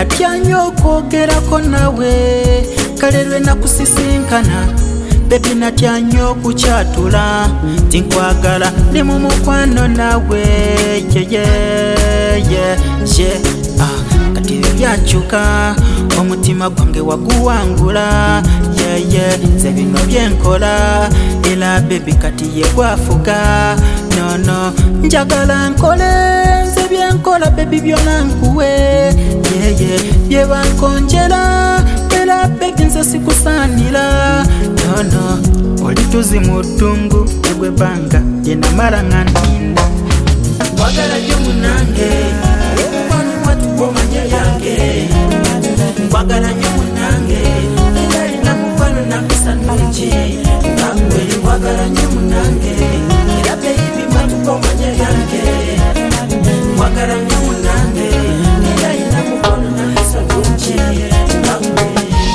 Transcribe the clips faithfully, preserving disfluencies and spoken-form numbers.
natyanya okwogerako nawe kale lwe nakusisinkana bebi natyanya okukyatula tinkwagala ndi mu mukwano nawe yeyeye kati byakyuka omutima gwange waguwangula yeye nze bino byenkola era bebi kati ye gwafuga nono njagala nkole nze byenkola bebi byona nkuwe yeye byebankonjera era bebi nze sikusaanira nono oli tuzi mu ddungu egwebanga lyenamala nga ntinda wagala nnyo munange omanye yange wagala nnyo munange era mukwano nampisa nungi nawe wagala nnyo munange era bebi matuka omanye yange wagala nnyo munange era mukwano nampisa nungi nawe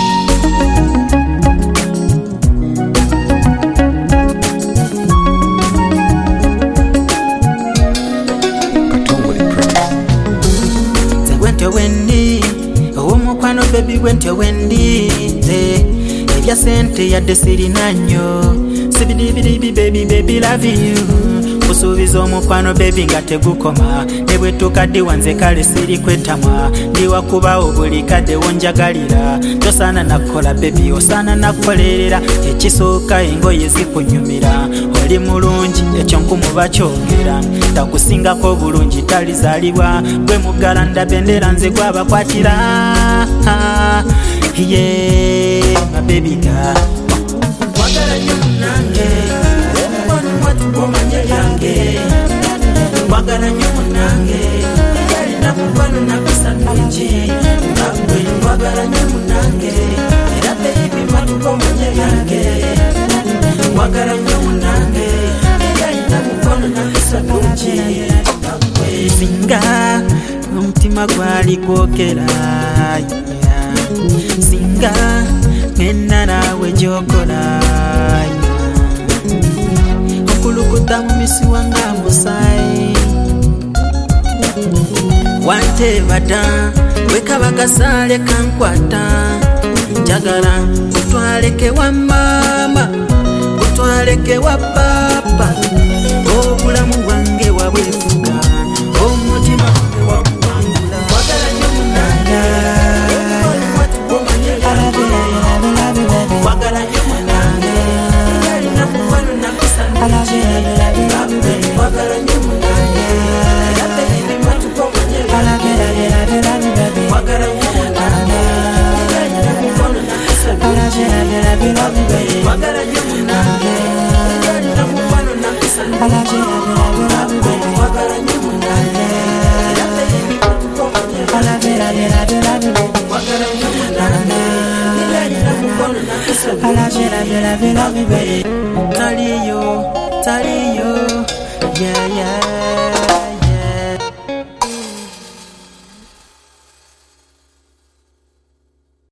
wendi omukwano bebi gwente wendi ebya sente yadde sirina nnyo sibidibidi bebi bebi love you kusuubiza omukwano bebi nga tegukoma ne bwe tukadde wanze kale siri kwetamwa ndiwakubawo buli kadde wonjagalira tosaana nakola bebi osaana nakolerera ekisooka engoye zikunyumira oli mulungi ekyo nkumuba kyogera takusingako bulungi talizaalibwa gwe mugala ndabendera nze gwabakwatira ye mabebiga wagala nnyo munange omukwano mwatuka omanye yange wagala nnyo munange yalina mukwano napisa nungi nawe wagala nnyo munange era bebi mwatuka omanye yange wagala nnyo munange yalina mukwano napisa nungi nawe singa omutima gwali gwogera singa ngenda nawe gyokola okulukuta mu misiwa nga musaayi wantebada wekaba kasaale kankwata njagala kutwaleke wa maama kutwaleke wa papa obulamu bwange wabwefuga omutima gwange wakuwangula wagala nnyo munange wagala nnyo munange yalina mukwano nampisa nungi wagala nnyo munange era bebi mwatuka omanye yange wagala nnyo munange yalina mukwano nampisa nungi wagala nnyo munange yalina mukwano nampisa nungi wagala nnyo munange era bebi mwatuka omanye yange wagala nnyo munange taliyo taliyo yeah yeah